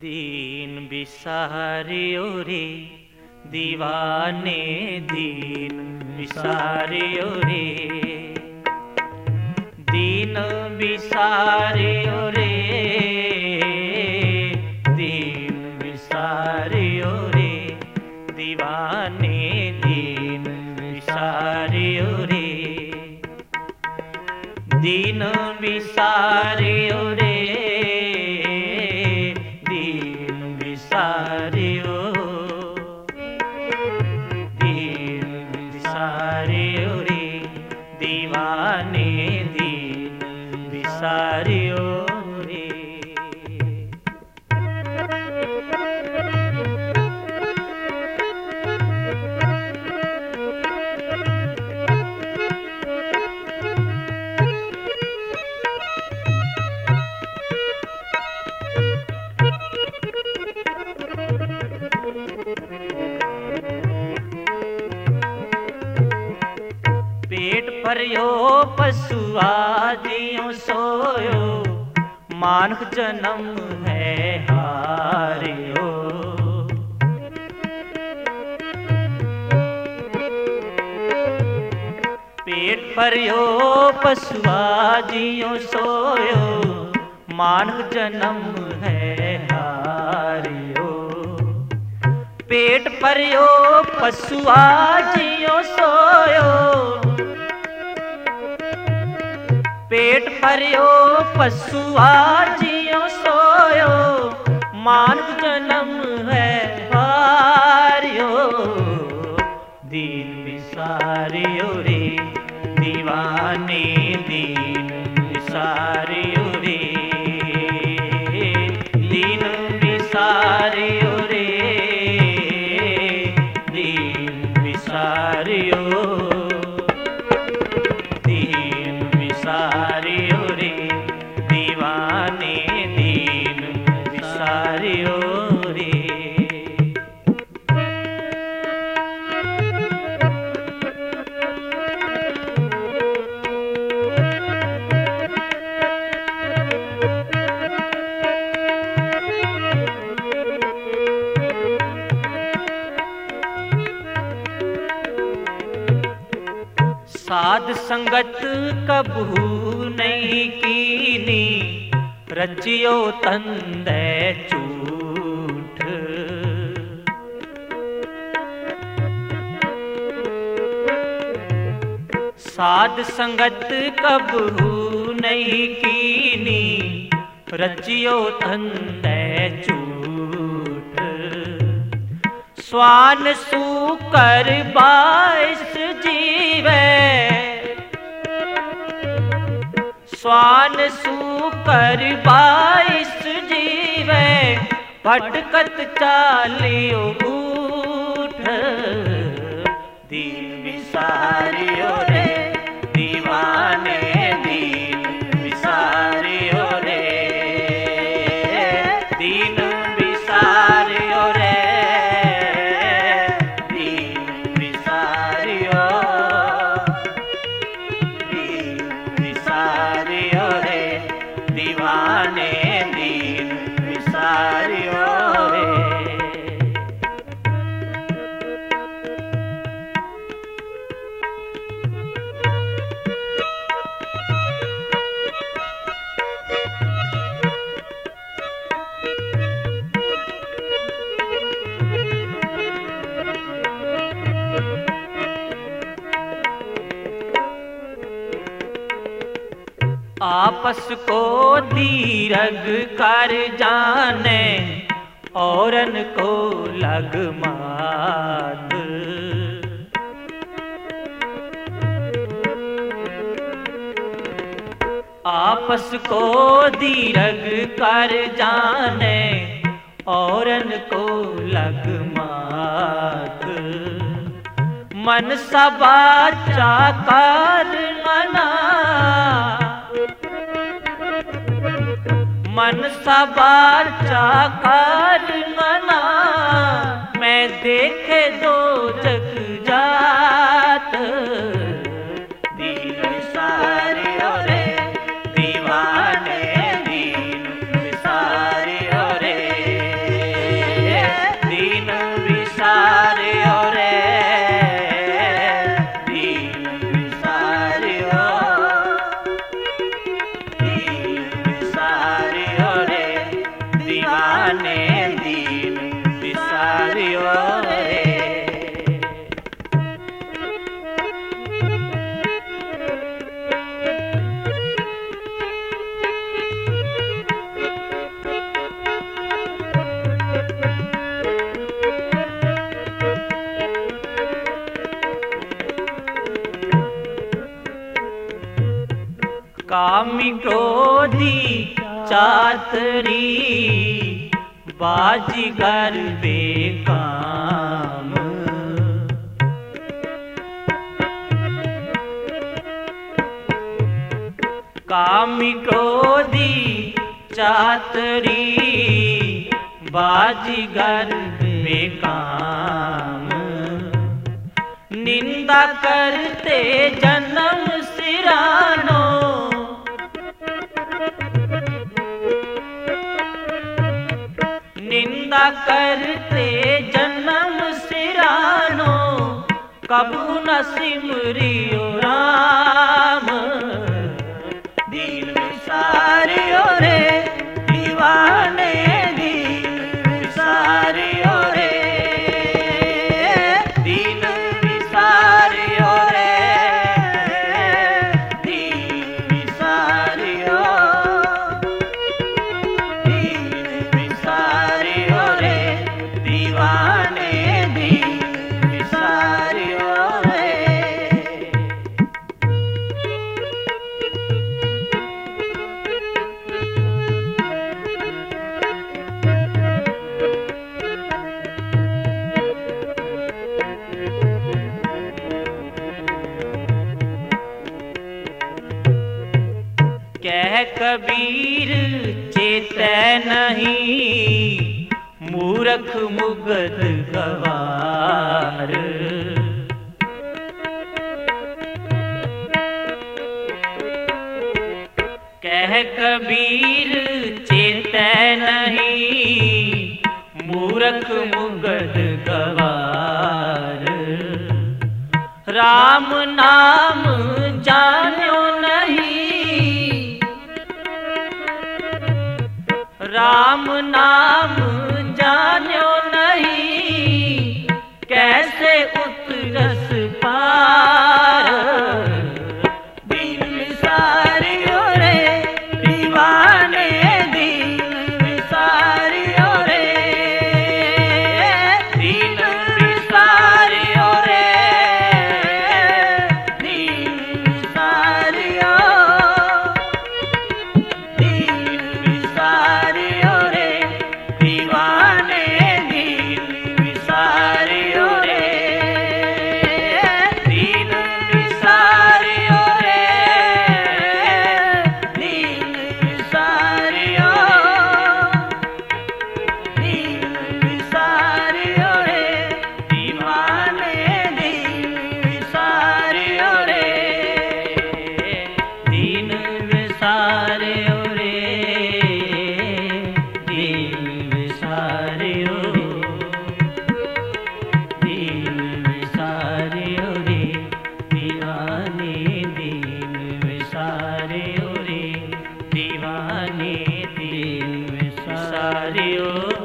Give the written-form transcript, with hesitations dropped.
दीन बिसारियो रे दीवाने, दीन बिसारियो रे, दीन बिसारियो रे, दीन बिसारियो रे दीवाने, दीन बिसारियो रे, दीन बिसारियो रे, दीन बिसारियो, दीन बिसारियो रे दीवाने, दीन बिसारियो रे। पेट भरियो पशुआ जियो सोयो, मानव जन्म है हारियो। पेट भरियो पशुआ जियो सोयो, मानव जन्म है हारियो। पेट भरियो पशुआ जियो सोयो, पेट भरियो पशुआ जियो सोयो, मानव जन्म है हारियो। दीन बिसारियो रे दीवाने, दीन बिसारियो रे, दीन बिसारियो रे, दीन बिसारियो, दीन बिसारियो रे दीवाने, दीन बिसारियो रे। साध संगत कबहू नहीं कीनी, रचियो तंदे झूठ। साध संगत कबहू नहीं कीनी, रचियो तंदे झूठ। स्वान सूकर बाईस जीवे, स्वान सूकर बाईस जीवे, भटकत चालियो ऊठ। दीन बिसारियो रे दीवाने, दीन बिसारियो रे, दीन बिसारियो रे, दीन बिसारियो, दीन बिसारियो रे दीवाने, दीन बिसारियो रे। आपस को दीरग कर जाने, औरन को लग मात। आपस को दीरग कर जाने, औरन को लग मात। मन सबाचा कर मना, मन सबाचा कर मना, मैं देखे दो जग जात। दीन बिसारियो रे दीवाने, दीन बिसारियो रे। दीवाने दीन विसारियो रे। कामी क्रोधी चातरी बाजीगर बेकाम, कामी क्रोधी चातरी बाजीगर बेकाम, निंदा करते जन्म सिरानो, निंदा करते जन्म सिरानो, कबू न सिमरियो राम। दीन विसारियो रे दीवाने दीन विसारियो रे, दीन विसारियो रे, दीन विसारियो, दीन विसारियो रे दीवाने दीन विसारियो रे। कह कबीर चेतै नहीं, मूर्ख मुगध गवार। कह कबीर चेतै नहीं, मूर्ख मुगध गवार। राम नाम जान्यो नहीं, राम नाम जान्यो नहीं, कैसे उतरस पार। दीन विसारियो रे दीवाने दीन विसारियो रे, दीन विसारियो रे, दीन विसारियो, दीन विसारियो रे दीवाने दीन विसारियो रे, दीन विसारियो रे, दीन विसारियो, दीन विसारियो रे दीवाने दीन विसारियो रे, दीन विसारियो रे, दीन विसारियो, दीन विसारियो रे दीवाने दीन विसारियो रे, दीवाने दीन विसारियो।